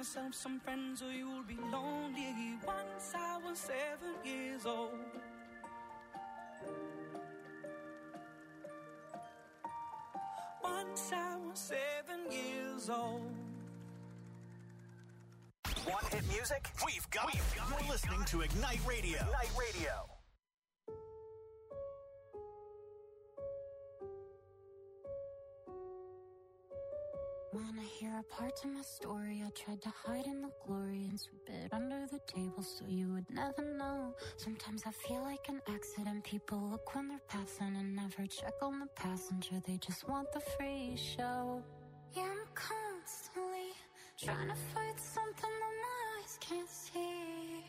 yourself some friends or you'll be lonely. Once I was 7 years old. Once I was 7 years old. Want hit music? We've got it. You're listening to Ignite Radio. Ignite Radio. Wanna hear a part of my story? I tried to hide in the glory and sweep it under the table so you would never know. Sometimes I feel like an accident. People look when they're passing and never check on the passenger. They just want the free show. Yeah, I'm constantly trying to fight something that my eyes can't see.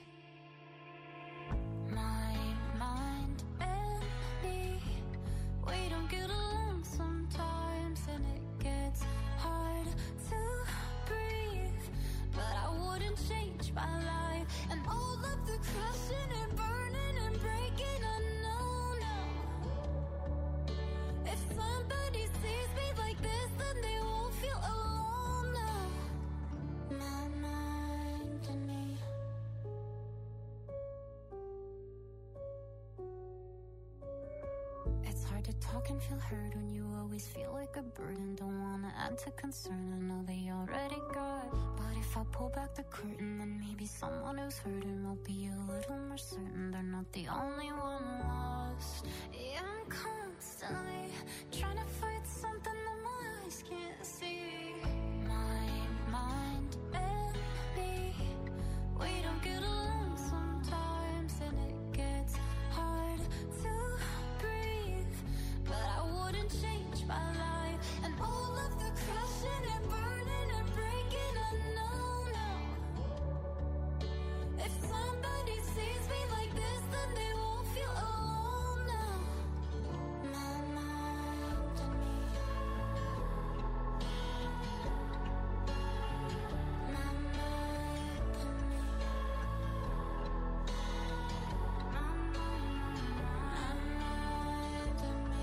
My mind and me, we don't get along sometimes, and it gets hard to breathe. But I wouldn't change my life, and all of the crashing and burning and breaking, I know now. If somebody sees me like this, then they won't feel alone now. My mind and me. It's hard to talk and feel heard when you always feel like a burden. Don't wanna add to concern, I know they already got. But if I pull back the curtain, then maybe someone who's hurting will be a little more certain they're not the only one lost. Yeah, I'm constantly trying to fight something that my eyes can't see. My mind and me, we don't get along sometimes, and it gets hard to breathe. But I wouldn't change my life, and all of the crashing and burning and breaking, I know now. If somebody sees me like this, then they won't feel alone now. My mind and me. My mind and me. My mind and me.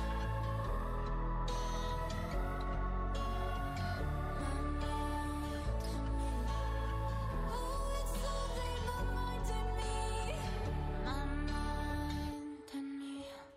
Oh, it's only my mind and me. My mind and me.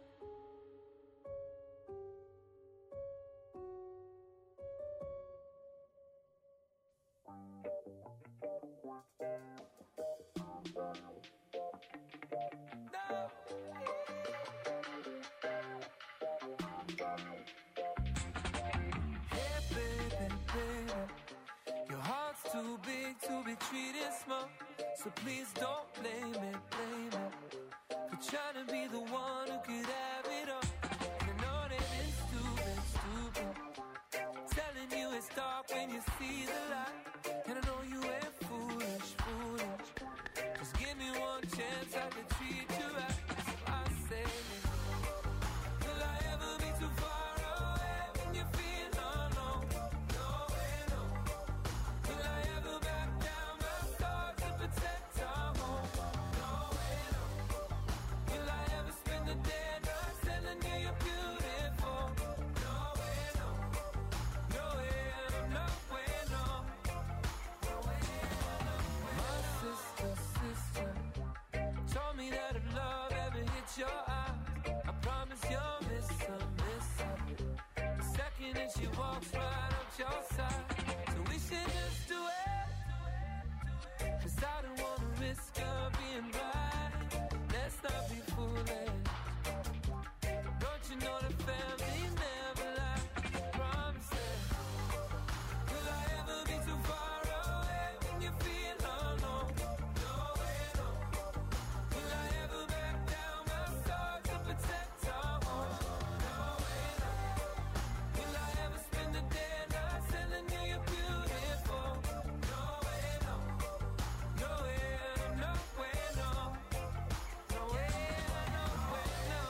Hey, baby, baby, your heart's too big to be treated small. So please don't blame it for trying to be the one who could have it all. And I know that it's stupid, telling you it's dark when you see the light. And I know you ain't foolish. Just give me one chance, I can treat you right. So I say, will I ever be too far away when you feel alone? No way, no. Will I ever back down my sword to protect our home? No way, no. Will I ever spend the day not telling you you're beautiful? No way, no. No way, no way, no. No way, no. My sister told me that if love ever hits your eyes, I promise you'll miss her. The second that she walks right up your side. So we should just do it, 'cause I don't wanna risk her being right. Let's not be foolish. Don't you know the family never lie? Promise it. Will I ever be too far away when you feel alone? No way, no. Will I ever back down my sword to protect our home? No way, no. Will I ever spend the day not telling you you're beautiful? No way, no. No way, no way, no. No way, no way, no.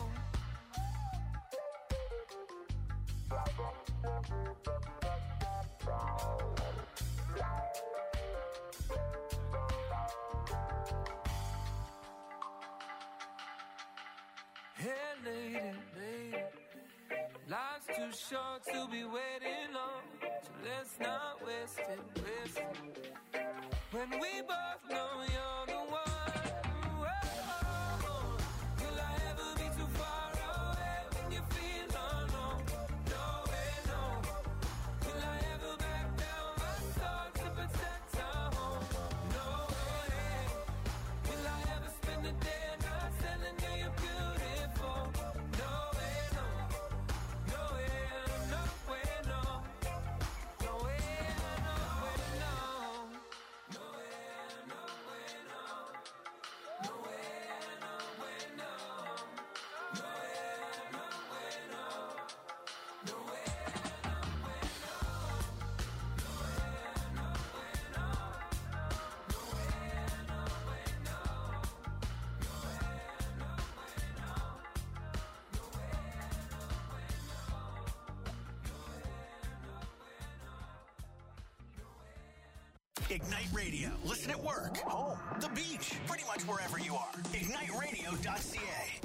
Hey, lady, life's too short to be waiting on. So let's not waste it. When we both know you're the one. Whoa, will I ever be too far away when you feel alone? No way, no. Will I ever back down my soul to protect our home? No way. Will I ever spend the day not telling you you're beautiful? No way, no. No way, no way, no. No way, no way, no. No way, no way, no. No way, no way, no. No way, no way, no. No way, no way, no. No way, no way, no. No way, no way, no. No way, no way, no. No way, Ignite Radio. Listen at work, home, the beach, pretty much wherever you are. IgniteRadio.ca.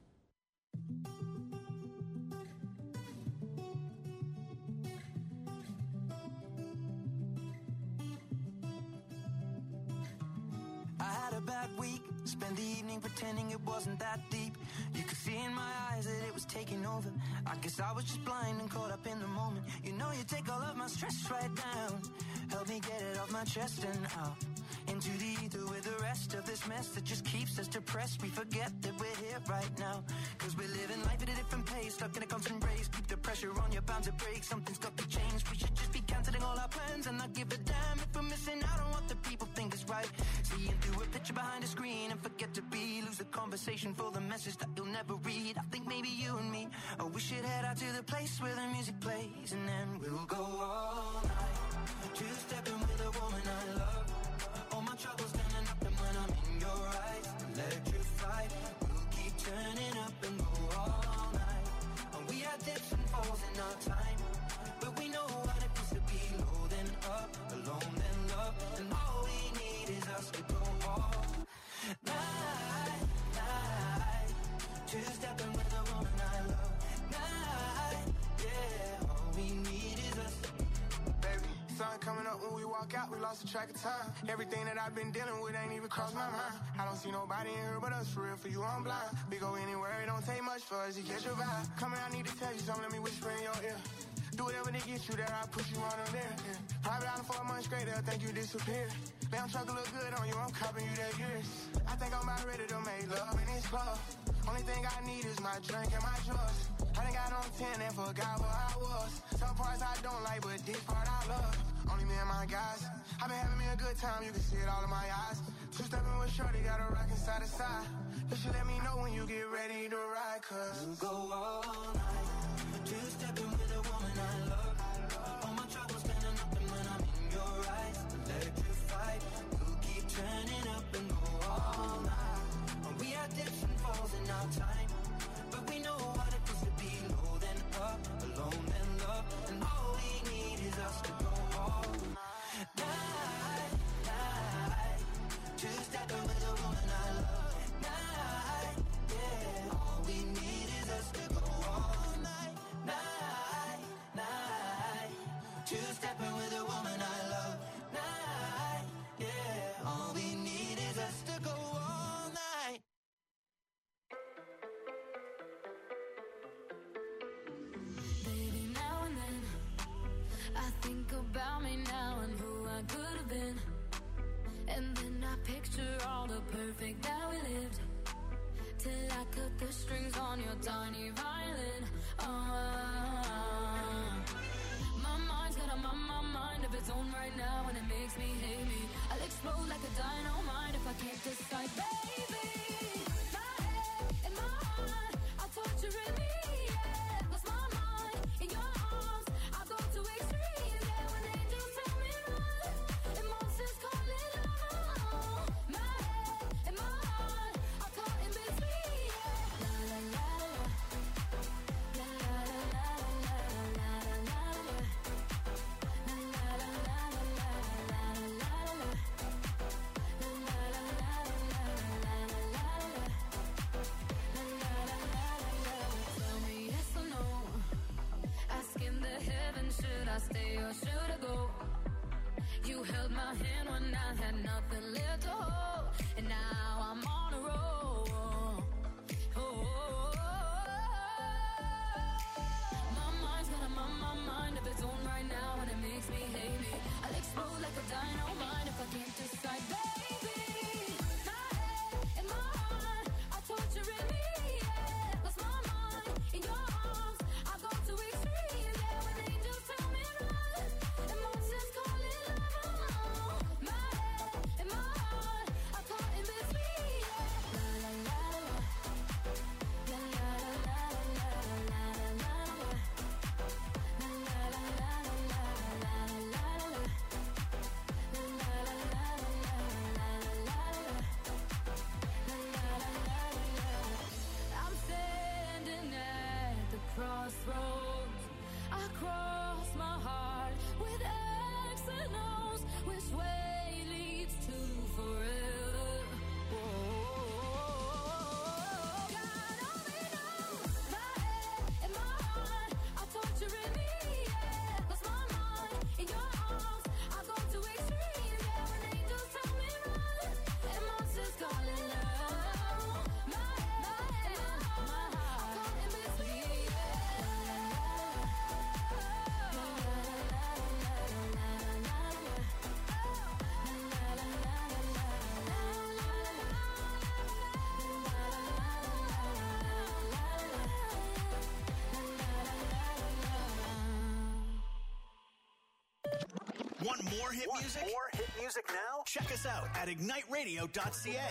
I had a bad week, spent the evening pretending it wasn't that deep. You could see in my eyes that it was taking over. I guess I was just blind and caught up in the moment. You know you take all of my stress right down. Help me get it off my chest and out into the ether with the rest of this mess that just keeps us depressed. We forget that we're here right now, cause we're living life at a different pace, stuck in a constant race. Keep the pressure on, you're bound to break. Something's got to change. We should just be cancelling all our plans and not give a damn if we're missing out on what the people think is right. Seeing through a picture behind a screen and forget to be, lose the conversation for the message that you'll never read. I think maybe you and me, oh, we should head out to the place where the music plays, and then we'll go all night, two-stepping with a woman I love. All my troubles standing up, and when I'm in your eyes, electrified. We'll keep turning up and go all night. And we had dips and falls in our time, but we know what it feels to be low then up, alone then love. And all we need is us to go all night, night. Two-stepping with a woman I love. Night, yeah. All we need is us. Baby, sun coming up when we walk out, we lost the track of time. Everything that I've been dealing with ain't even crossed my mind. I don't see nobody in here but us, for real, for you I'm blind. We go anywhere, it don't take much for us to catch your vibe. Come here, I need to tell you something, let me whisper in your ear. Do whatever to get you there, I'll push you on there. Yeah. Private island for a month straight, they'll think you disappeared. Damn truck look good on you, I'm copping you that years. I think I'm about ready to make love in this club. Only thing I need is my drink and my drugs. I done got on 10 and forgot where I was. Some parts I don't like, but this part I love. Only me and my guys. I've been having me a good time, you can see it all in my eyes. Two-stepping with shorty, got a rock inside the side. You should let me know when you get ready to ride, cause we'll go all night, two-stepping with a woman I love. All my troubles standing up, and when I'm in your eyes, electrified. We'll keep turning up and go all night. And we had dips and falls in our time, but we know what it feels to be low then up, alone then love. And all we need is us to go all night, night. Two-stepping with a woman I love. Night, yeah. All we need is us to go all night, night, night. Two-stepping with a woman I love. Night, yeah. All we need is us to go all night. Baby, now and then I think about me now and who I could have been. And then I picture all the perfect that we lived, till I cut the strings on your tiny violin. My mind's got a mind of its own right now, and it makes me hate me. I'll explode like a dynamite if I can't decide, baby. My head and my heart are torturing me, yeah. Lost my mind in your arms, I go to extremes, yeah. When angels tell me run, emotions call it love. My head and my heart are caught in between, yeah. La la la la, la la la la la la la la. La la la la la la la la la la la la la la. my hand when I had nothing left to hold, and now I'm on a roll. My mind's got a mind of its own right now, and it makes me hate me. I'll explode like a dynamite if I can't decide, baby. My head and my heart are torturing me, yeah. Lost my mind in your arms, I go to extreme, yeah. When angels tell me run, and monsters call it love. My head and my heart are caught in between, yeah. La la la la, la la la la la la la la. I'm standing at the crossroads. I cross my heart with X and O's. Which way leads to forever? God only knows. My head and my heart are torturing me, yeah. Lost my mind in your arms, I go to extreme, yeah. When angels tell me run, and monsters calling love. My head and my heart are caught in between, Want more hit music? More hit music now? Check us out at igniteradio.ca.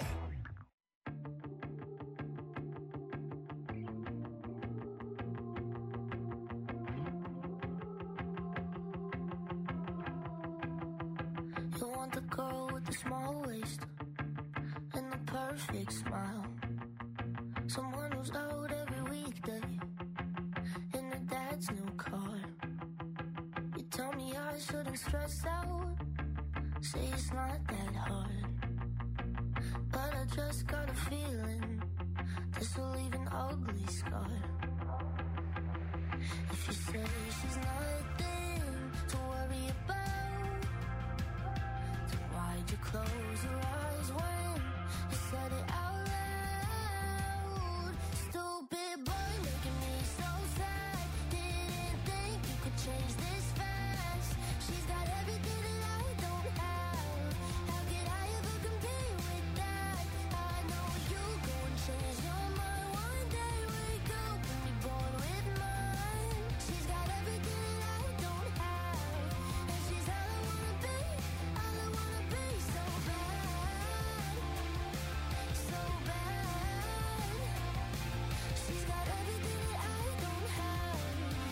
You want the girl with the small waist and the perfect smile. Someone who's out every weekday in her dad's new car. You tell me I shouldn't stress out, say it's not that hard. But I just got a feeling this will leave an ugly scar. If you say she's nothing to worry about, then why'd you close your eyes when you said it out loud? Stupid boy making me so sad. Didn't think you could change this fast. She's got everything that I don't have. How could I ever compete with that? I know you go and change your mind one day. Wake up and be born with mine. She's got everything that I don't have, and she's all I wanna be, all I wanna be. So bad, so bad. She's got everything that I don't have.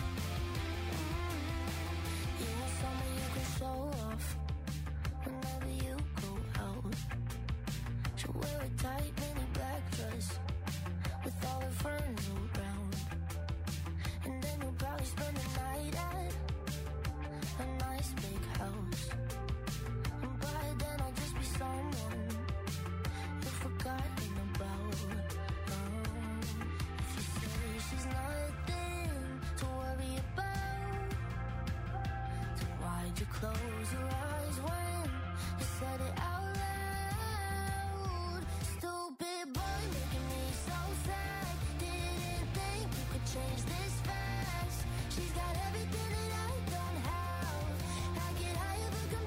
You want someone you can show off whenever you go out. She'll wear a tight mini black dress with all her friends around, and then you'll probably spend the night at a nice big house. And by then I'll just be someone you've forgotten about. If you say she's nothing to worry about, then why'd you close your eyes when you said it out loud? Stupid boy making me so sad. Didn't think you could change this fast. She's got everything that I don't have. How could I ever compete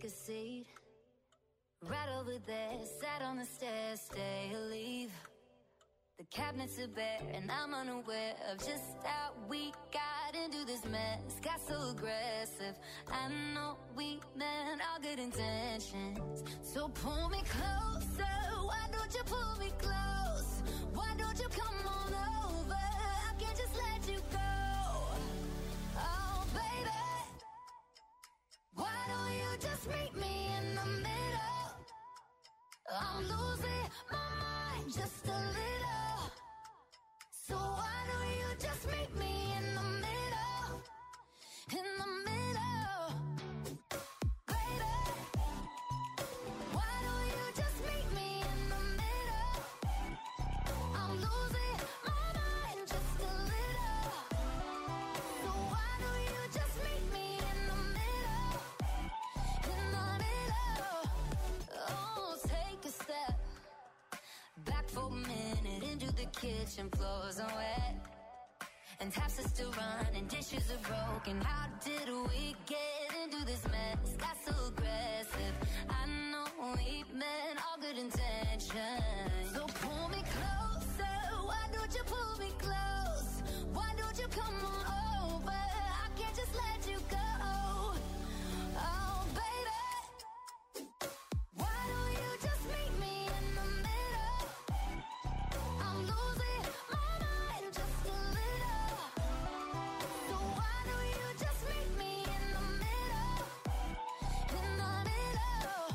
take a seat. Right over there, sat on the stairs, stay or leave. The cabinets are bare and I'm unaware of just how we got into this mess. Got so aggressive. I know we meant all good intentions. So pull me closer. Why don't you pull me close? Why don't you come on over? I can't just let you go. Oh, baby. Why don't you just meet me in the middle? I'm losing my mind just a little. So why don't you just meet me in the middle? In the middle. Baby, why don't you just meet me in the middle? I'm losing my mind just a little. So why don't you just meet me in the middle? In the middle. Oh, take a step back for a minute into the kitchen, floors are wet, and taps are still running, dishes are broken. How did we get into this mess? Got so aggressive. I know we meant all good intentions. So pull me closer. Why don't you pull me close? Why don't you come on over? I can't just let you go. Oh, baby. Why don't you just meet me in the middle? I'm losing my mind just a little. So why don't you just meet me in the middle? In the middle.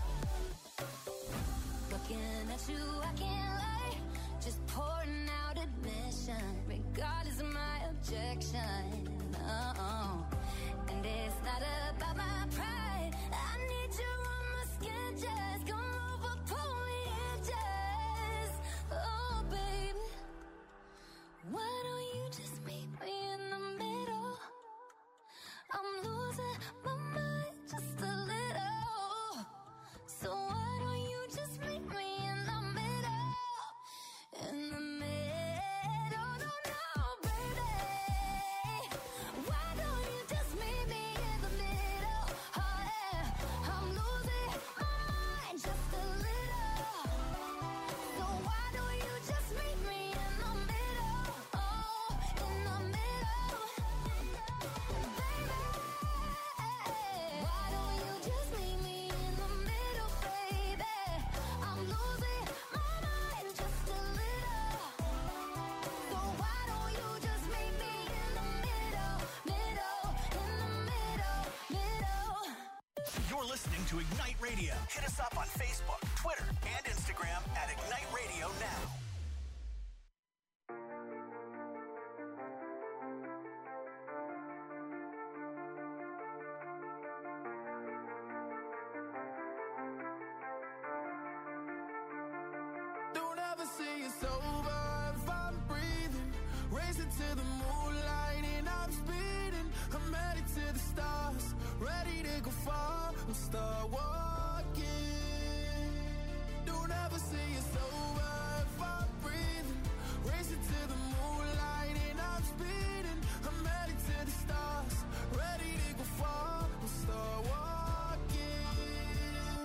Looking at you, I can't lie. Just pouring out admission, regardless of my objection. Oh, and it's not about my pride. I need you on my skin, just come over, pull me in, just. Oh, baby, why don't you just meet me in the middle? I'm losing my mind just a little. So why don't you just meet me in the middle? In the middle, no, baby. Why don't you just meet me in the middle? Oh, yeah. I'm losing my mind just a little. So why don't you just meet me in the middle? Oh, in the middle. Baby, why don't you just meet me in the middle, baby? I'm losing my mind just a little. So why don't you just meet me in the middle, middle, in the middle, middle. You're listening to Ignite Radio. Hit us up on Facebook, Twitter, and Instagram at Ignite Radio Now. Don't ever say it's over if I'm breathing. Racing to the moonlight and I'm speeding. I'm headed to the stars, ready to go far and start walking. Don't ever say it's over if I'm breathing. Racing to the moonlight and I'm speeding. I'm headed to the stars, ready to go far and start walking.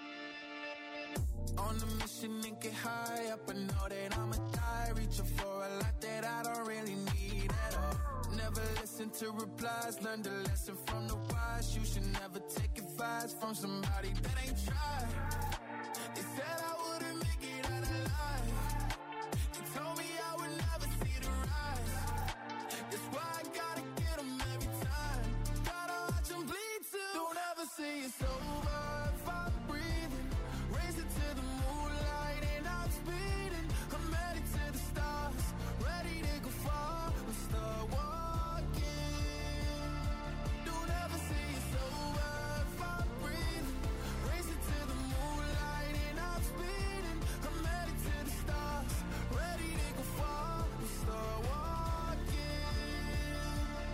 On the mission and get high up, I know that I'ma die. Reaching for a lot that I don't really need at all. Never listen to replies, learn the lesson from the wise. You should never take advice from somebody that ain't tried. They said I wouldn't make it out alive. They told me I would never see the rise. That's why I gotta get them every time. Gotta watch them bleed too. Don't ever say it's over if I'm breathing. Racing to the moonlight and I'm speeding. I'm headed to the stars, ready to go far and start walking. Don't ever say it's over if I'm breathing. Racing to the moonlight and I'm speeding. I'm headed to the stars, ready to go far and start walking.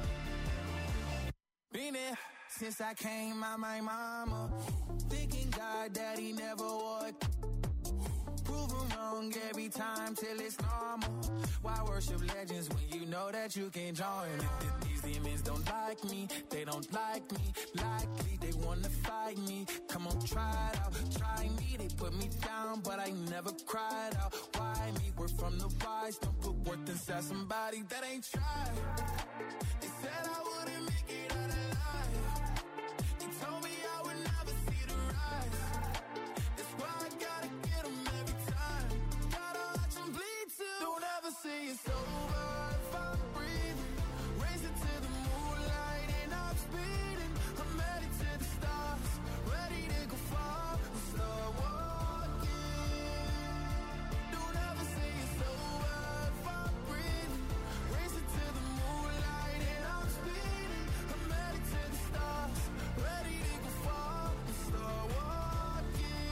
Been there since I came out my mama. Thinking God that he never would. Prove him wrong, wrong every time till it's normal. Why worship legends when you know that you can join? These demons don't like me, they don't like me. Likely they wanna fight me. Come on, try it out, try me. They put me down, but I never cried out. Why me? We're from the wise. Don't put worth inside somebody that ain't tried. They said I wouldn't make it out alive. They told me I would never see the rise. That's why I gotta get them every time. Gotta watch them bleed too. Don't ever say it's over if I'm breathing. Racing to the moonlight and I'm speeding. I'm headed to the stars, ready to go far and start walking. Don't ever say it's over if I'm breathing. Racing to the moonlight and I'm speeding. I'm headed to the stars, ready to go far and start walking.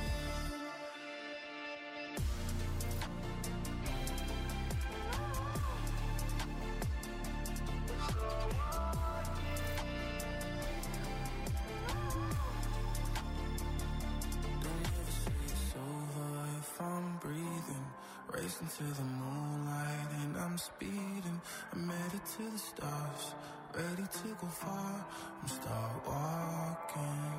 Don't ever say it's over if I'm breathing. Racing to the moonlight and I'm speeding. I'm headed to the stars, ready to go far and start walking.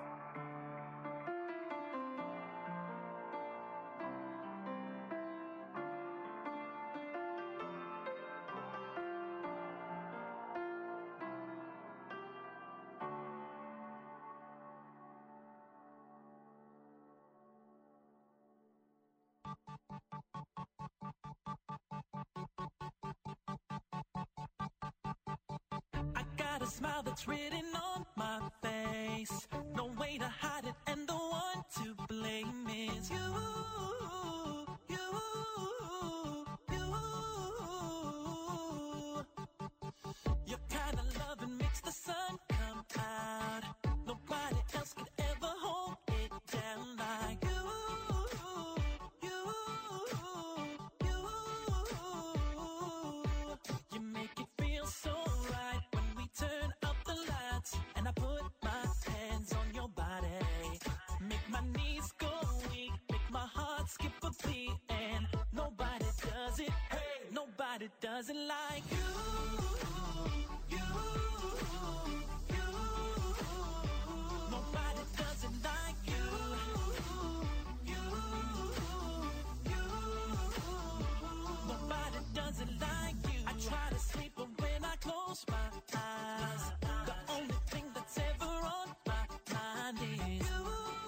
I got a smile that's written on my face. No way to hide it, and the one to blame is you. Your kind of loving makes the sun come out. Nobody else could ever hold it down like you. You make it feel so right when we turn up the lights and I put my hands on your body. Make my knees go weak, make my heart skip a beat, and nobody does it. Hey, nobody does it like you. Nobody does it like you. Nobody does it like you. I try to sleep, but when I close my eyes, the only thing that's ever on my mind is you.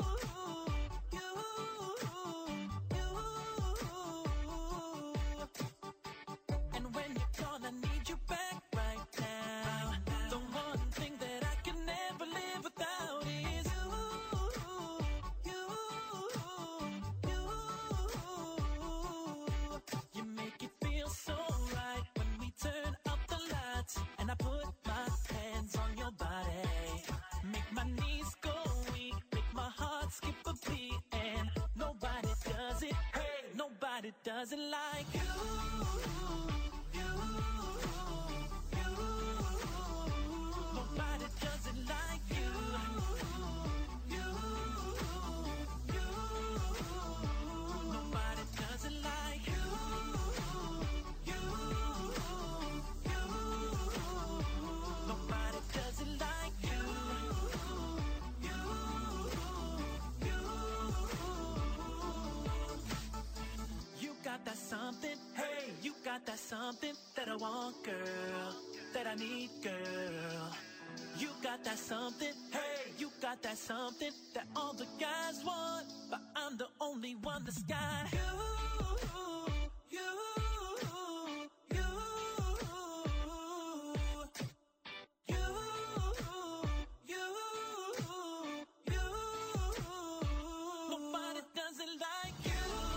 And when you're gone, I need you back right now. The one thing that I can never live without is you. You make it feel so right when we turn up the lights and I put my hands on your body. Make my knees go weak, make my heart skip a beat, and nobody does it. Hey, nobody does it like you. Nobody does it like you. Nobody does it like you. Nobody does it like you. You got that something, hey, you got that something that I want, girl, that I need, girl. You got that something, hey, you got that something that all the guys want, but I'm the only one that's got you. Nobody does it like you.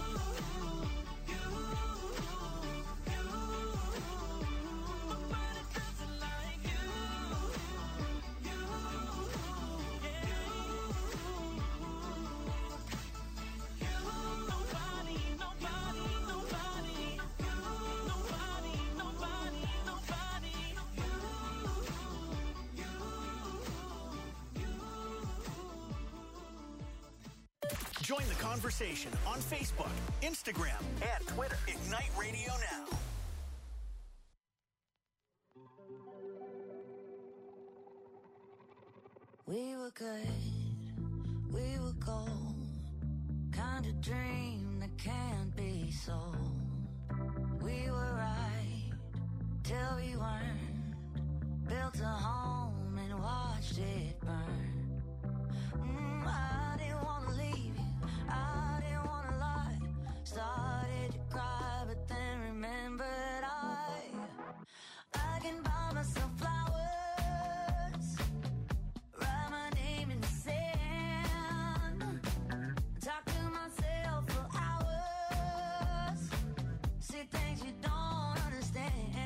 Nobody does it like you. Nobody Join the conversation on Facebook, Instagram, and Twitter. Ignite Radio Now. We were good, we were gold, kind of dream that can't be sold. We were right till we weren't, built a home and watched it burn. I didn't want to leave you, I didn't want to lie, started to cry but then remembered I can buy myself flowers. Things you don't understand.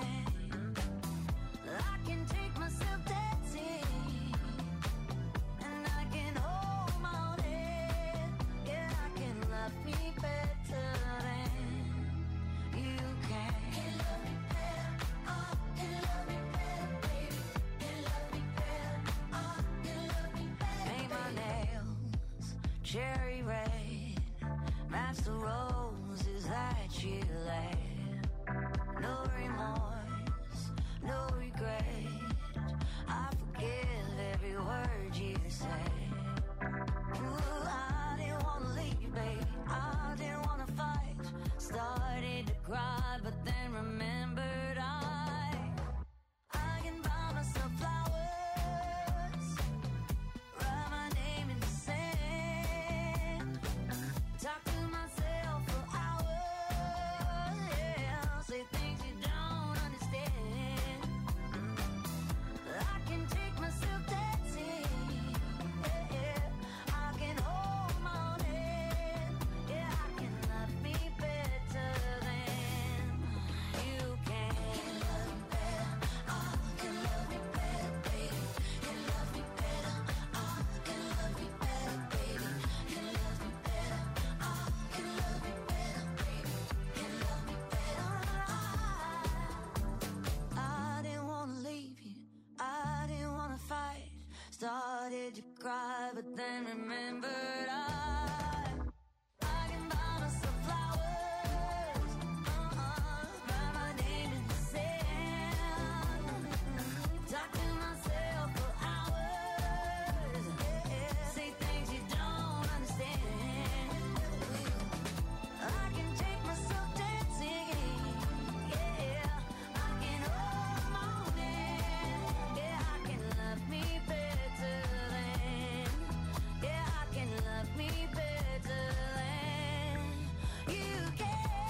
I can take myself dancing, and I can hold my own head. Yeah, I can love me better than you can. Can love me better, can love me better, baby. Can love me better, can love me better. Paint my nails cherry red, match the roses that you left. No remorse, no regret. I forgive every word you say. Ooh, I didn't want to leave, baby. I didn't want to fight. Started to cry, but then remembered I can buy myself flowers, write my name in the sand, talk to myself for hours, yeah, say things you don't understand. I can take myself dancing, yeah, I can hold my own head, yeah, I can love me better than you can. Can love me better, can love me better, baby. Can love me better, can love me better, baby. Can love me better, can love me better, baby. Can love me better. I didn't want to leave you, I didn't want to fight. Started to cry, but then remembered I can buy myself flowers, write my name in the sand, talk to myself for hours, yeah, say things you don't understand. I can take myself dancing, yeah, I can hold my own hand, yeah, I can love me better than, yeah, I can love me better than you can.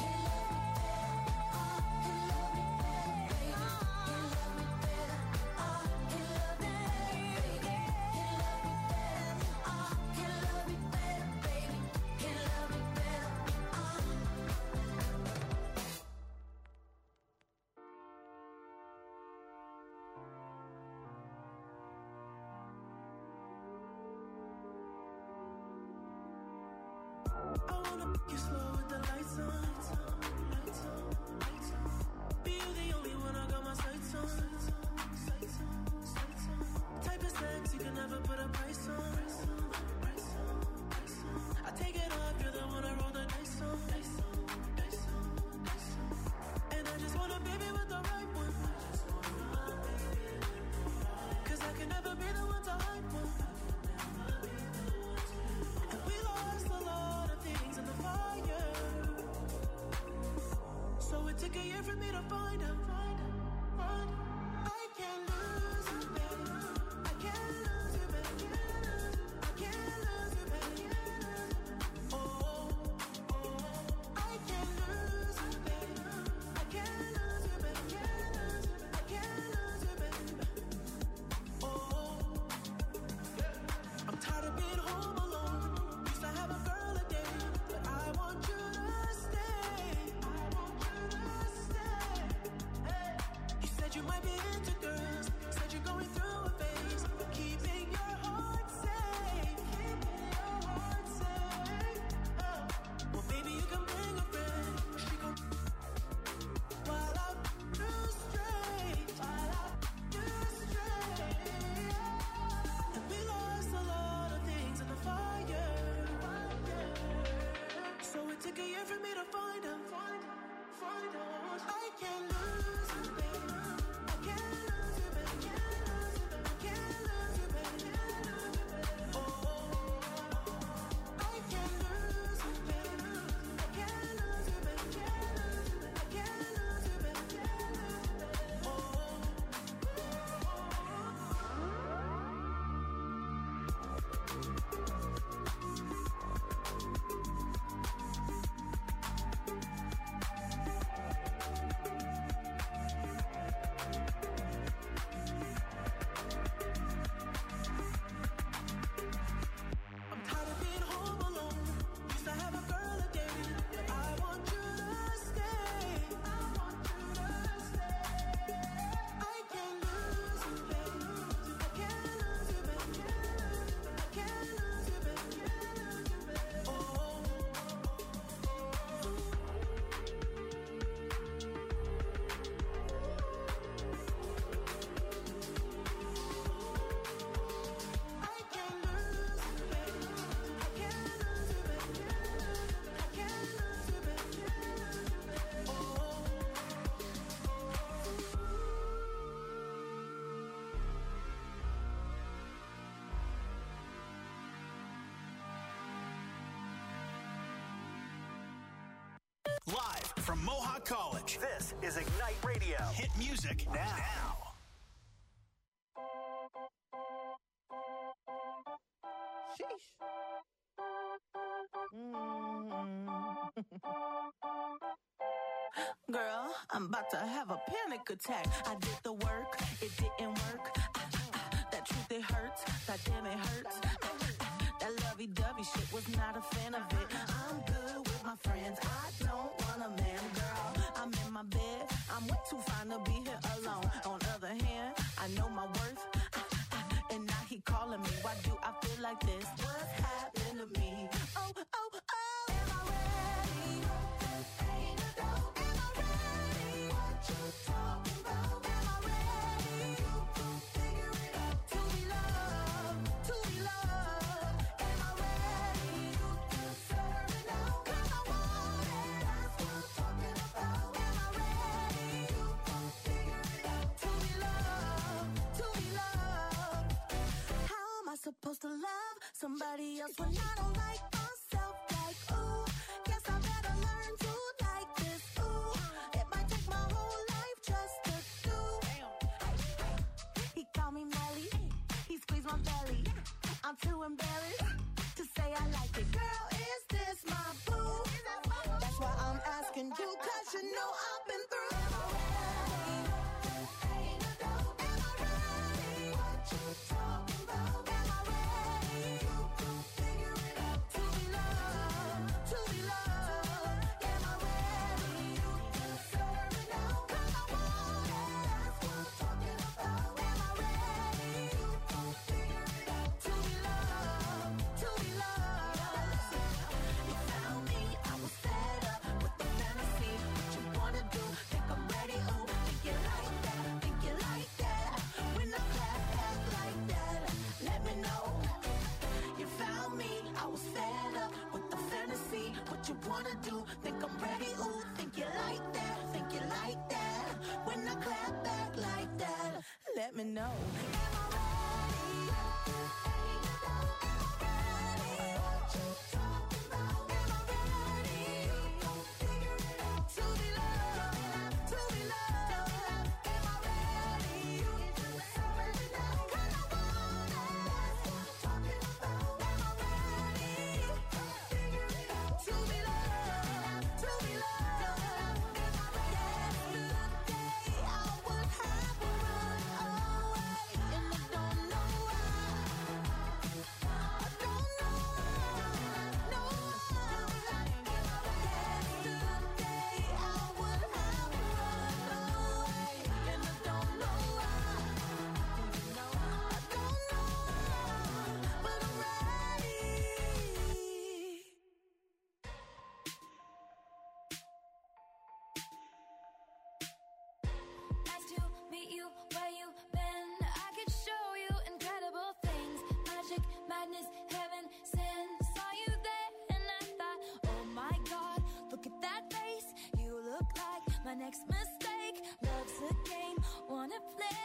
I wanna make you slow with the lights on. Be you the only one I got my sights on. Type of sex you can never put a price on. I take it off, you're the one I roll the dice on. And I just want a baby with the right one. Cause I can never be the one to hype one. And we lost a lot of things in the fire. So it took a year for me to find out. I can't lose you, baby. I can't lose you, baby. I can't from Mohawk College. This is Ignite Radio. Hit music now. Sheesh. Girl, I'm about to have a panic attack. I did the work, it didn't work. That truth, it hurts. That damn, it hurts. That lovey-dovey shit was not a fan of it. I'm good with my friends. I don't want a man, girl. I'm in my bed. I'm way too fine to be here alone. On the other hand, I know my worth. And now he calling me. Why do I feel like this? What's happened to me? Oh, oh, oh. Am I ready? Ain't a dope. Am I ready? What you talking about? Am I ready? You can figure it out. To be loved. To be loved. Am I ready? You can serve it now. 'Cause I want it. That's what I'm talking about. Am I ready? You can figure it out. To be loved. To be loved. How am I supposed to love somebody else when I don't like myself? Like, ooh, guess I better learn to like this. Ooh, it might take my whole life just to do. He called me Melly, he squeezed my belly. I'm too embarrassed to say I like it. Girl, is this my boo? That's why I'm asking you, 'cause you know I've been through. Am I ready? Ain't a doubt. Am I ready? What you talking about? Am I ready? You can figure it out. To be loved. To be loved. Am I ready? You can serve it now. 'Cause I want it. That's what I'm talking about. Am I ready? You can figure it out. To be loved. To be loved. You found me. I was fed up with the fantasy. What you wanna do? Think I'm ready? Ooh, think you like that? Think you like that? When I clap back like that, let me know. You found me. I was fed up with the fantasy. What you wanna do? Think I'm ready? Ooh, think you like that? Think you like that? When I clap back like that, let me know. Am I ready? Ain't a doubt. Am I ready? What you talking about? Am I ready? You gon' figure it out. To be loved. To be loved. Am I ready? You can serve it now. 'Cause I want it. That's what I'm talking about. Am I ready? You gon' figure it out. To be loved. To be loved. Am I ready? Yesterday I would have run away, and I don't know why. I don't know why. No why. Yesterday I would have run away, and I don't know why. I don't know why, but I'm ready. Nice to meet you where you been. I could show you incredible things. Magic, madness, heaven, sin. Saw you there and I thought, oh my God, look at that face. You look like my next mistake. Love's a game, wanna play.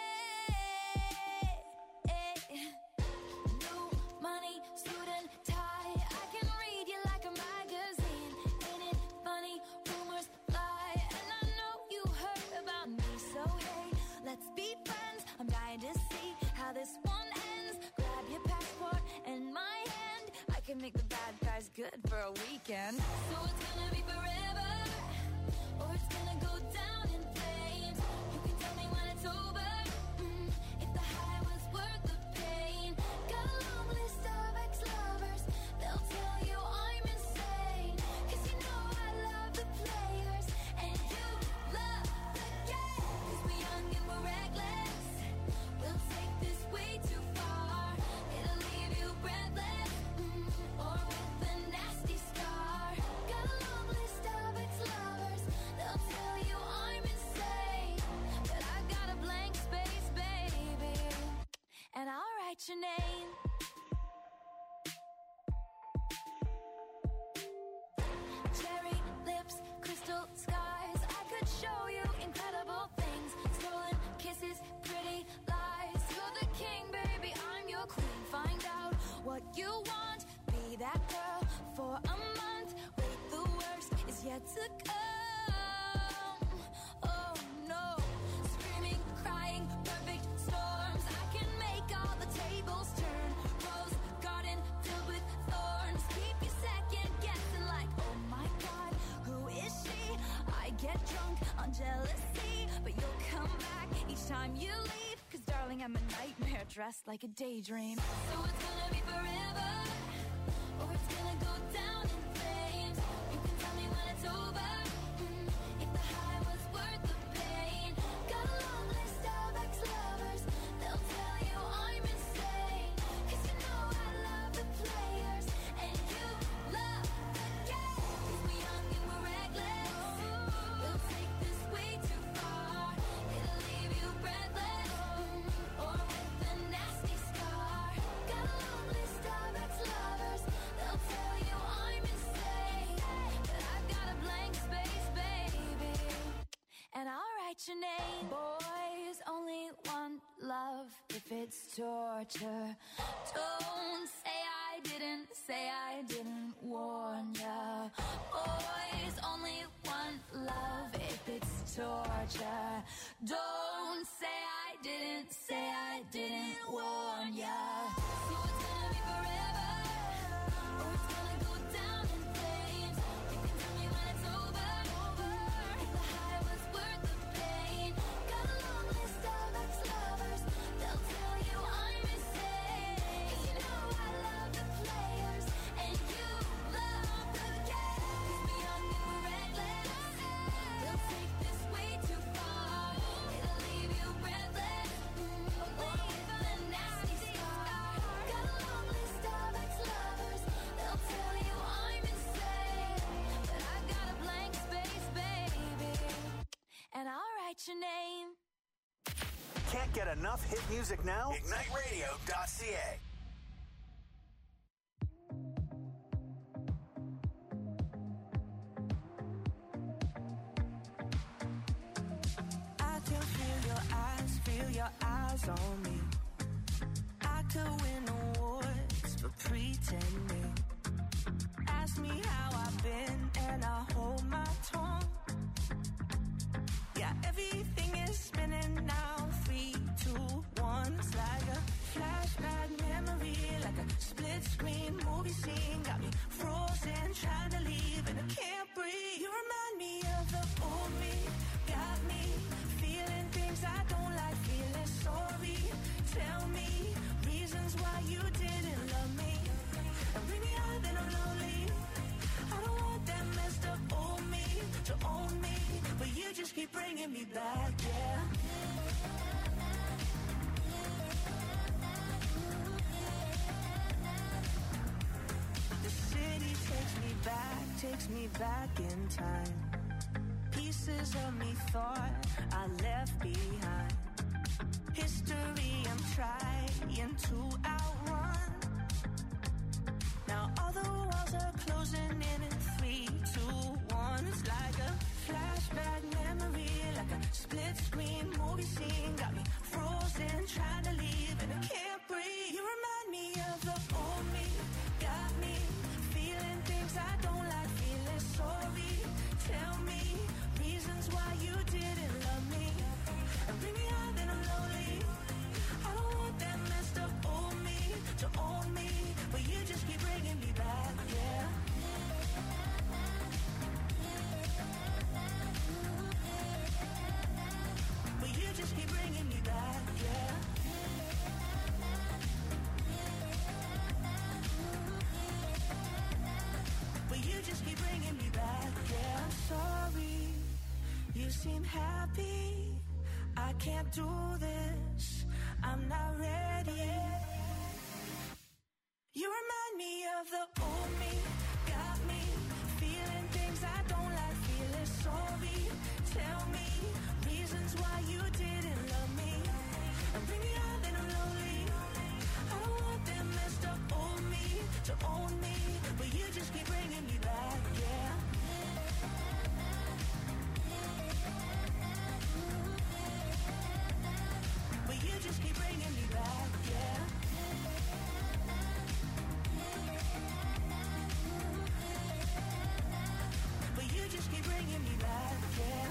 New money, suit and tie. I can read you like a magazine. Ain't it funny? Rumors fly, and I know you heard about me. So hey, let's be friends. I'm dying to see how this one ends. Grab your passport and my hand. I can make the bad guys good for a weekend. So it's gonna be forever, or it's gonna go down in flames. You can tell me when it's over, if the high was worth the pain. Got a long list of ex-lovers. They'll tell you I'm insane. 'Cause you know I love the players, and you love the game. 'Cause we're young and we're reckless. We'll take this way too far. It'll leave you breathless, or with a nasty scar. Got a long list of ex-lovers. They'll tell you I'm insane, but I got a blank space, baby, and I'll write your name. Cherry lips, crystal skies. I could show you incredible things. Stolen kisses, pretty lies. You're the king, baby, I'm your queen. Find out what you want. Be that girl for a month. Wait, the worst is yet to come. drunk on jealousy, but you'll come back each time you leave. Cause darling, I'm a nightmare dressed like a daydream. So it's gonna be forever, or it's gonna go down in flames. You can tell me when it's over, if the high was worth the pain. Got a long list of ex-lovers, they'll tell you I'm insane. Cause you know I love the players, and you love the game. Cause we're young and we're reckless, we'll take this way too far. It'll leave you breathless, or with a nasty scar. Got a long list of ex-lovers, they'll tell you I'm insane. But I've got a blank space, baby, and I'll write your name. Boys only want love if it's torture. Don't say I didn't warn ya. Boys only want love if it's torture. Don't say I didn't warn ya. So it's gonna be forever, or it's gonna go down in flames. You can tell me when it's over, if the high was worth the pain. Got a long list of ex-lovers, they'll tell you I'm insane. Cause you know I love the players, and you love the game. Cause we're young and we're reckless, we'll take this way too far. It'll leave you breathless, or with a nasty scar. Got a long list of ex-lovers, they'll tell you I'm insane. But I've got a blank space, baby, and I'll write your name. Can't get enough hit music now? IgniteRadio.ca. I can feel your eyes on me. I could win awards for pretending. Ask me how I've been and I hold my tongue. Yeah, everything is spinning now. 3, 2, 1. It's like a flashback memory, like a split screen movie scene. Got me frozen, trying to leave, and I can't breathe. You remind me of the old me. Got me feeling things I don't like, feeling sorry. Tell me reasons why you didn't love me, and bring me out then I'm lonely. I don't want that messed up old me to own me, but you just keep bringing me back, yeah. The city takes me back in time. Pieces of me thought I left behind. History I'm trying to outrun. Now all the walls are closing in 3, 2, 1. It's like a flashback memory, like a split screen movie scene. Got me frozen, trying to leave, and I can't breathe. You remind me of the old me. Got me feeling things I don't like, feeling sorry. Tell me reasons why you didn't love me, and bring me out then I'm lonely. I don't want that messed up old me to own me, but you just keep bringing me back, yeah. But you just keep bringing me back, yeah. But you just keep bringing me back, yeah. I'm sorry, you seem happy. I can't do this, I'm not ready. You remind me of the old me. Got me feeling things I don't like, feeling sorry. Tell me reasons why you didn't love me, and bring me out then I'm lonely. I don't want that messed up old me to own me, but you just keep bringing me back, yeah. But you just keep bringing me back, yeah. But you just keep bringing me back, yeah.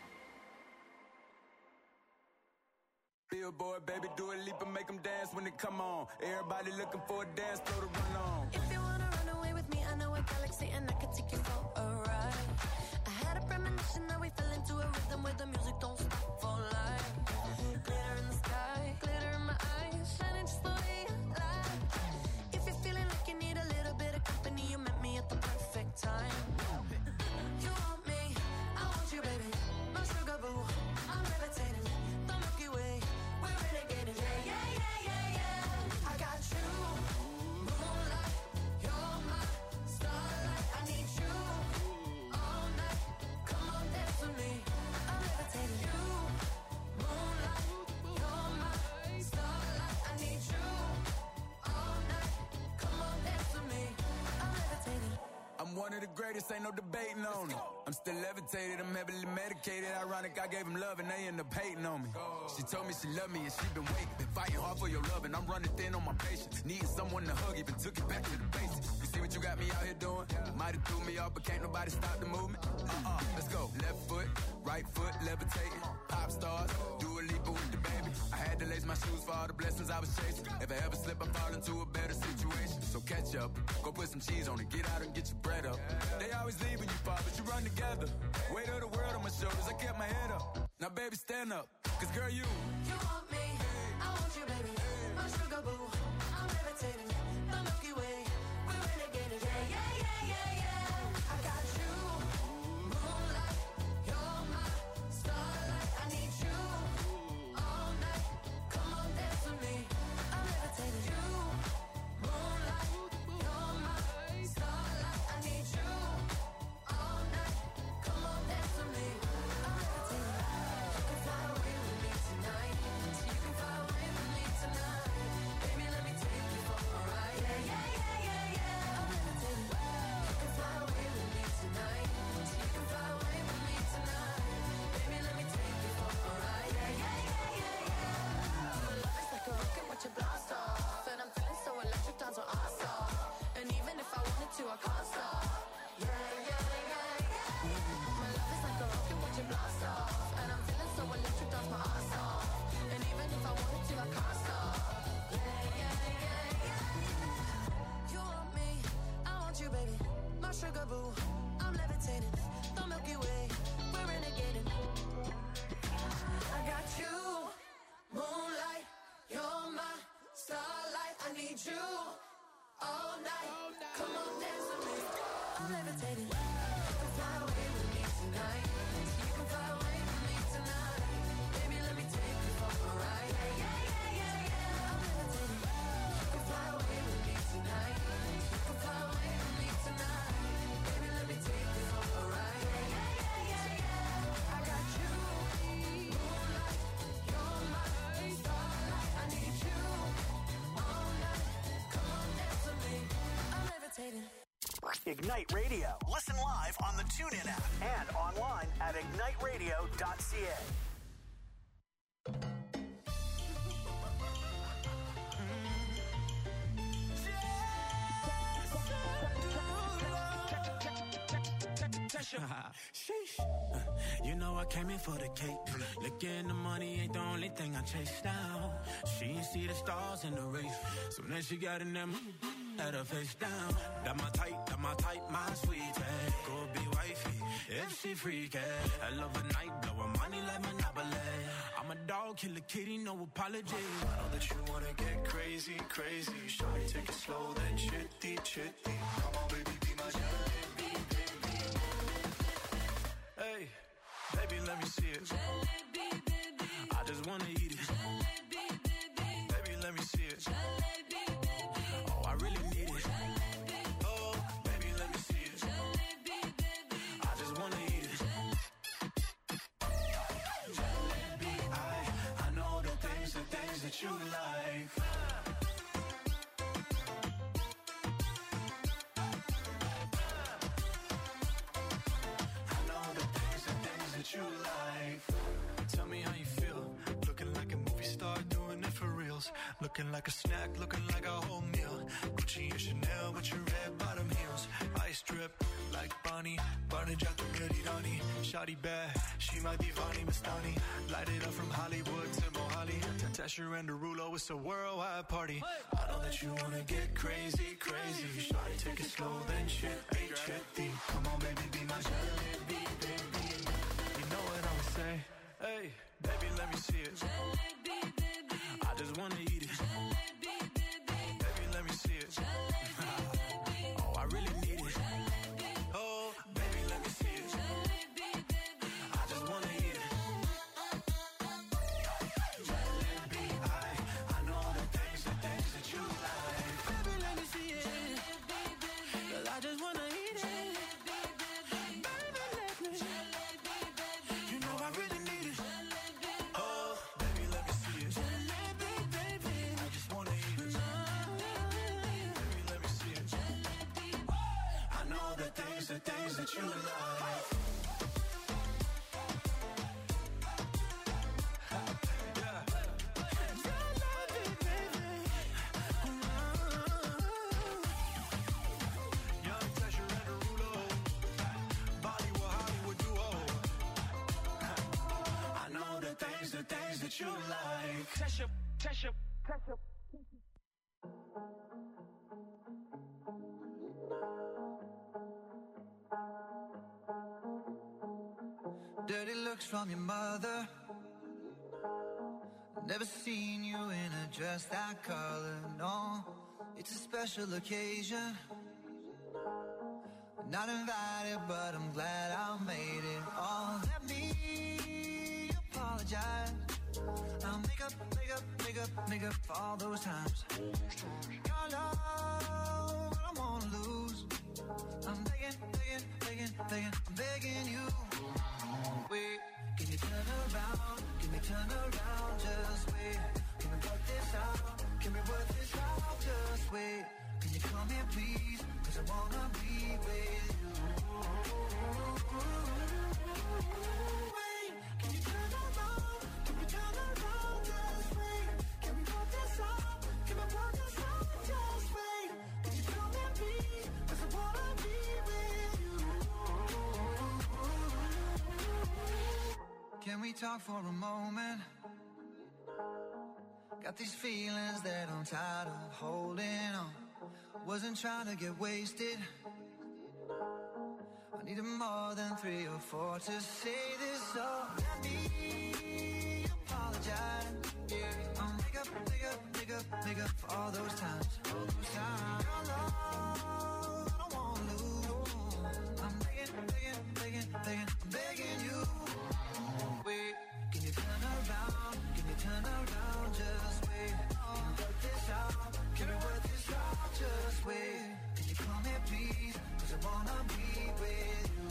Billboard, baby, do a leap and make them dance when they come on. Everybody looking for a dance floor to run on. If you wanna run away with me, I know a galaxy and I could take you for a ride. I had a premonition that we fell into one of the greatest, ain't no debating on it. I'm still levitated, I'm heavily medicated. Ironic, I gave him love and they end up hating on me. She told me she loved me and she been waiting. Been fighting hard for your love and I'm running thin on my patience. Needing someone to hug, even took it back to the basics. You see what you got me out here doing? Might have threw me off, but can't nobody stop the movement. Let's go. Left foot, right foot, levitating. Pop stars, do a leap with the baby. I had to lace my shoes for all the blessings I was chasing. If I ever slip, I fall into a better situation. So catch up, go put some cheese on it, get out and get your bread up. They always leave when you fall, but you run together. Weight of the world on my shoulders, I kept my head up. Now baby, stand up, cause girl, you want me, I want you, baby. My sugar boo, I'm levitating. The Milky Way, we're renegading. Yeah, yeah, yeah, yeah, yeah. I got you, moonlight, you're my starlight. I need you all night. Come on, dance with me. I'm levitating. You, moonlight, you're my starlight. I need you all night. Come on, dance with me. I'm levitating. You can fly away with me tonight. You can fly away with me tonight. Baby, let me take you for a ride. Yeah, yeah, yeah, yeah, yeah. I'm levitating. You can fly away with me tonight. You can fly away with me tonight. Baby, let me take you for a ride. Yeah, yeah, yeah, yeah, yeah. Your love is like a rocket, watch it blast off. And I'm feeling so electric, dance on our stop. And even if I wanted to, I can't stop. Yeah, yeah, yeah, yeah. My love is like a rocket, watch it blast off. And I'm feeling so electric, dance my ass off. And even if I wanted to, I can't stop. Yeah, yeah, yeah, yeah. You want me, I want you, baby. My sugar boo, I'm levitating. The Milky Way, we're renegading. I got you, moonlight, you're my starlight. I need you all night. Come on, dance with me. I'm levitating. You can fly away with me tonight. You can fly away with me tonight. Baby, let me take you for a ride. Yeah, yeah, yeah, yeah, yeah. I'm levitating. You can fly away with me tonight. You can fly away with me tonight. Baby, let me take you for a ride. Yeah, yeah, yeah, yeah, yeah. I got you, moonlight, you're my starlight. I need you all night. Come on, dance with me. I'm levitating. Ignite Radio. Listen live on the TuneIn app and online at igniteradio.ca. Sheesh. You know I came in for the cake. Looking the money ain't the only thing I chase down. She ain't see the stars in the race. So then she got in them, had her face down. That my type, my sweetie. Go be wifey, if she freaky. I love a night, blow her money like Monopoly. I'm a dog, kill a kitty, no apology. I know that you wanna get crazy, crazy. Shawty, take it slow, then chitty, chitty. Come on, baby, be my jalebi, baby. Hey, baby, let me see it. Jalebi, baby. I just wanna eat it. Jalebi, baby. Baby, let me see it. Jalebi, baby. Oh, I really need it. Jalebi. Oh, baby, let me see it. Jalebi, baby. I just wanna eat it. Jalebi, I know the things that you like. You like. Tell me how you feel. Looking like a movie star, doing it for reals. Looking like a snack, looking like a whole meal. Gucci and Chanel with your red bottom heels. Ice drip like Bonnie, Barney Jato Merirani. Shawty bad, she my divani Mastani. Light it up from Hollywood to Mohali. Tesher and Derulo, it's a worldwide party. I know that you wanna get crazy, crazy. Shawty, take it slow, then chitty, chitty. Come on, baby, be my jalebi, baby. Know what I would say? Hey, baby, let me see it. Jalebi, baby. I just wanna eat it. Jalebi, baby. Baby, let me see it. Jalebi, baby. Oh, I really need it. Jalebi. Oh, baby, let me see it. Jalebi, baby. I just wanna eat it. Jalebi, I know the things that you like. Baby, let me see it. Jalebi, baby. 'Cause I just wanna eat it. the things that you like. You like Tesha. Dirty looks from your mother. Never seen you in a dress that color, no. It's a special occasion. Not invited, but I'm glad I made it. Oh, let me apologize. I'll make up for all those times. Your love, I don't wanna lose. I'm begging you. Wait, can you turn around? Can we turn around? Just wait. Can we work this out? Can we work this out? Just wait. Can you come here, please? 'Cause I wanna be with you. Wait, can you turn around? Can we turn around? Just wait. Can we work this out? Can we work this out? Just wait. Can you come here, please? 'Cause I wanna be with you. Can we talk for a moment? Got these feelings that I'm tired of holding on. Wasn't trying to get wasted. I needed more than 3 or 4 to say this. So let me apologize. Yeah, I'll make up for all those times. Your love, I don't wanna lose. I'm begging you. Wait, can you turn around? Can you turn around? Just wait. Can we work this out? Can we work this out? Just wait. Can you come here, please? 'Cause I wanna be with you.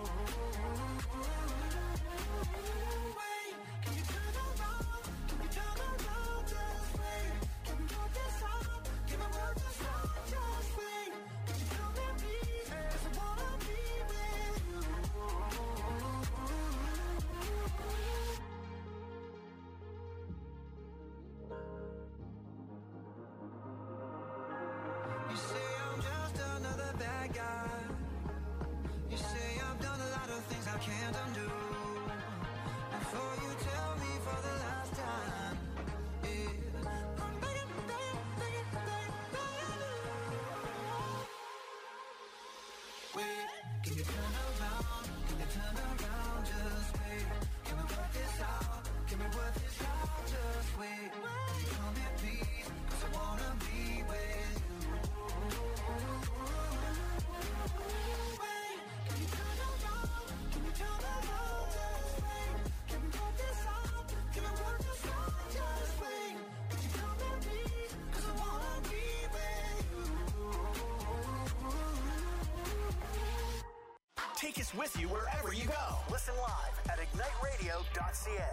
Wait, can you turn around? Can we turn around? Just wait. Can we work this out? Can we work this out? Just wait. Can you come here, please? 'Cause I wanna be with you. You say I'm just another bad guy. You say I've done a lot of things I can't undo. Before you tell me for the last time, yeah, I'm begging you. Wait, can you turn around? Can you turn around? Just wait. Can we work this out? Can we work this out? Just wait. Can you come here, please? 'Cause I wanna be with you. Wait, can you turn around? Can you turn around? Just wait. Can we work this out? Can we work this out? Just wait. Can you come here, please? 'Cause I wanna be with you. Take us with you wherever you go. Listen live at igniteradio.ca.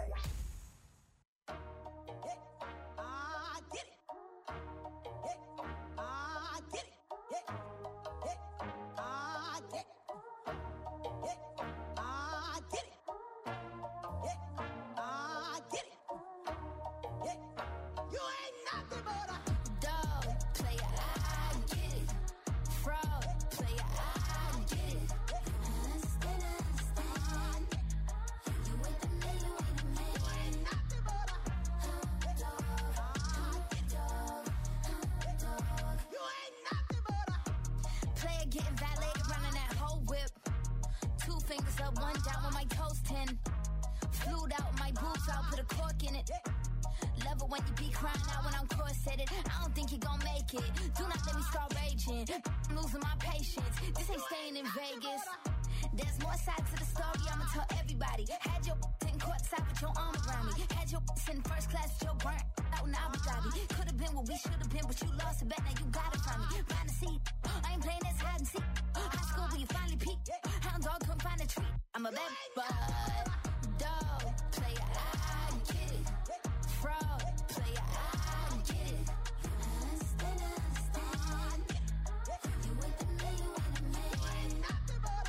There's more sides to the story, I'ma tell everybody. Had your sitting courtside with your arm around me. Had your sitting first class with your burnt out in Abu Dhabi. Could've been what we should've been, but you lost it back, now you got it from me. Find a seat, I ain't playing this hide and seek. High school when you finally peak. Hound dog couldn't find a treat. I'm a bad bud. Dog, player, I get it. Fraud, player, I get it. Understand. You with the man, you with the man.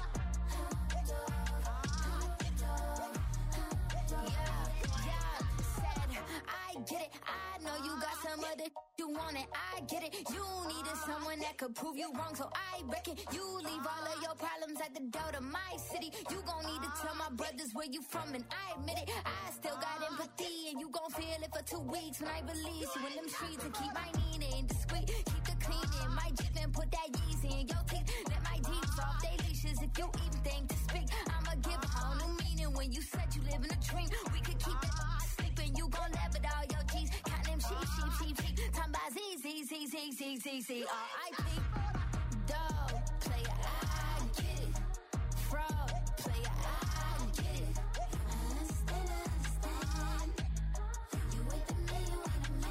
get it. I know you got some other you want it, I get it. You needed someone that could prove you wrong, so I reckon you leave all of your problems at the door to my city. You gon' need to tell my brothers where you from, and I admit it. I still got empathy, and you gon' feel it for 2 weeks when I release you in them streets and keep my Nina discreet. Keep the cleaning, my Jeep and put that Yeezy in your teeth. Let my Jeeps off they leashes if you even think to speak. I'ma give a whole new meaning when you said you live in a dream. We could keep it sleeping, you gon' laugh at all your G's. Count them sheep. Time by Z. R.I.P. Dog, player, I get it. Fraud, player, I get it. Understand. You with me, you with me.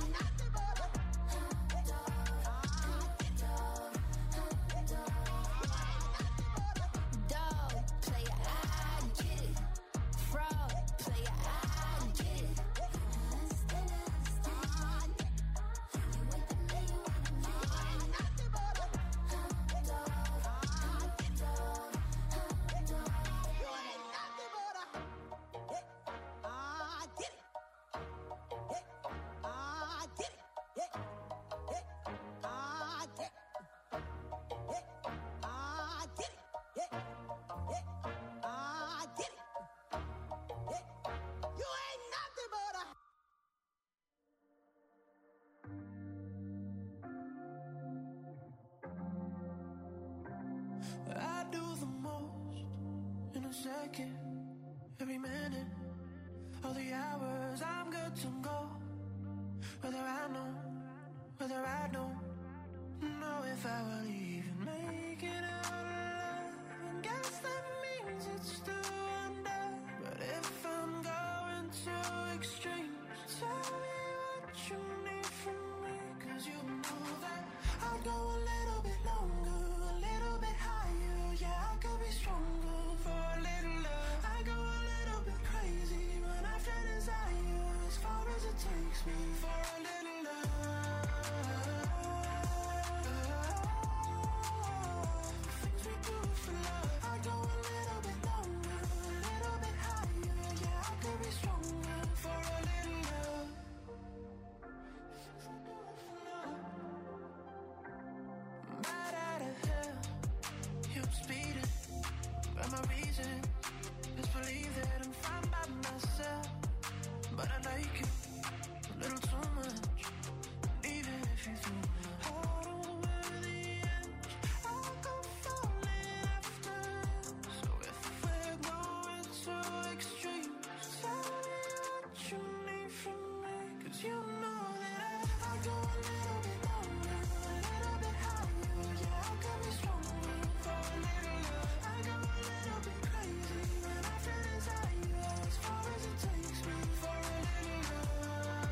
Dog, player, I get it. Fraud, player, I get it. I do the most in a second, every minute, all the hours I'm good to go. Whether I know, whether I don't know if I will even make it out alive. And guess that means it's still under. But if I'm going to extremes, tell me what you need from me. 'Cause you know that I'll go a little bit longer, a little bit higher. Yeah, I could be stronger for a little love. I go a little bit crazy when I feel desire, as far as it takes me for a little love. Things we do for love. I go a little bit longer, a little bit higher. Yeah, I could be stronger for a little love. Right out of hell, I'm speeding, but my reason is believe that I'm fine by myself. But I like it a little too much, even if you do. Hold on where the edge, I'll go falling after. So if we're going to extremes, tell me what you need from me. 'Cause you know that I go a little bit longer, a little bit higher. Yeah, I could be stronger for a little love. I go a little bit crazy when I feel desire, as far as it takes me for a little love.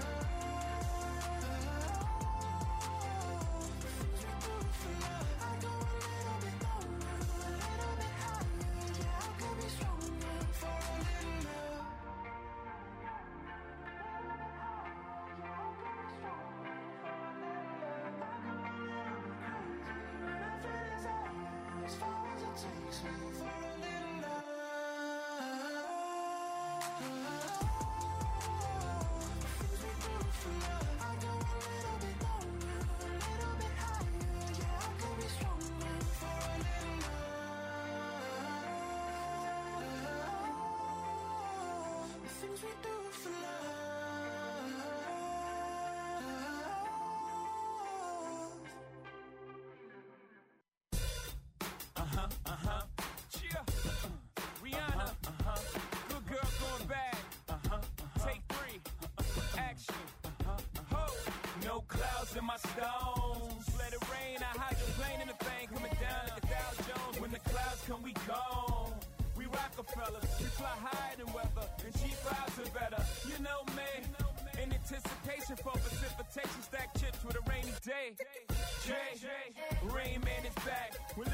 Things we do for love. I go a little bit longer, a little bit higher. Yeah, I could be stronger for a little love. As far as it takes me for a little love. Things we do for love. I go a little bit longer, a little bit higher. Yeah, I could be stronger for a little love. The things we do for love. Yeah. Rihanna. Good girl going bad. Take 3. Action. Ho. No clouds in my stones. Let it rain. I hydroplane in the thing coming down like the Dow Jones. When the clouds come, we gone. We Rockefellers. We fly higher than weather. And cheap vibes are better. You know me. In anticipation for precipitation. Stack chips with a rainy day. Jay. Rain Man is back. With